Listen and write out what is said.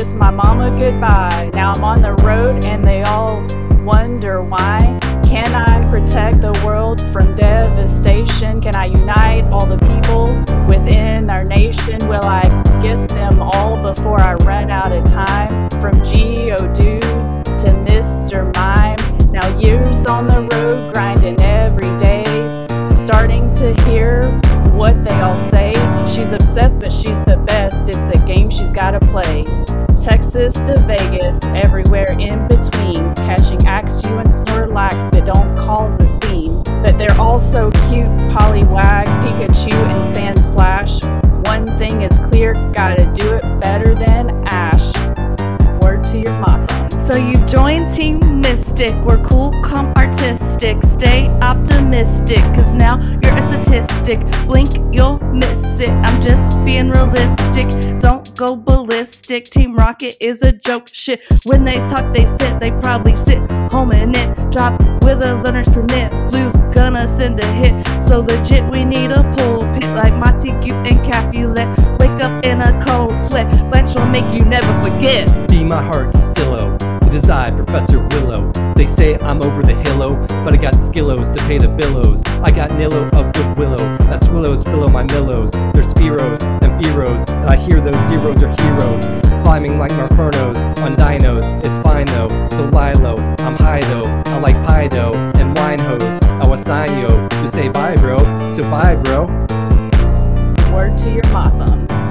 kiss my mama goodbye. Now I'm on the road and they all wonder why. Can I protect the world from devastation? Can I unite all the people within our nation? Will I get them all before I run out of time? From Geodude to Mr. Mime, now years on the road grinding every day, starting to hear what they all say. She's obsessed but she's the best, it's a game she's gotta play. Texas to Vegas, everywhere in between, catching Axew and Snorlax but don't cause a scene. But they're all so cute, Poliwag, Pikachu and Sandslash. One thing is clear, gotta do it better than Ash. Word to your mama. So you joined Team Mystic, we're cool, calm, artistic. Stay optimistic, cause now you're a statistic. Blink, you'll miss it, I'm just being realistic. Don't go ballistic, Team Rocket is a joke. Shit, when they talk they sit, they probably sit home in it. Drop with a learner's permit, Blue's gonna send a hit. So legit we need a pulpit like Montague and Capulet. Wake up in a cold sweat, Blanche will make you never forget. Be my heart stillo, it is I, Professor Willow. They say I'm over the hillo, but I got skillos to pay the billows. I got Nillo of Good Willow, as Swillows fill my millows. They're Spearows and Fearos, and I hear those zeros are heroes. Climbing like Marfernos on dinos, it's fine though, so lie low. I'm high though, I like pie dough and wine hose. I was sign yo to say bye bro, so bye bro. Word to your mama.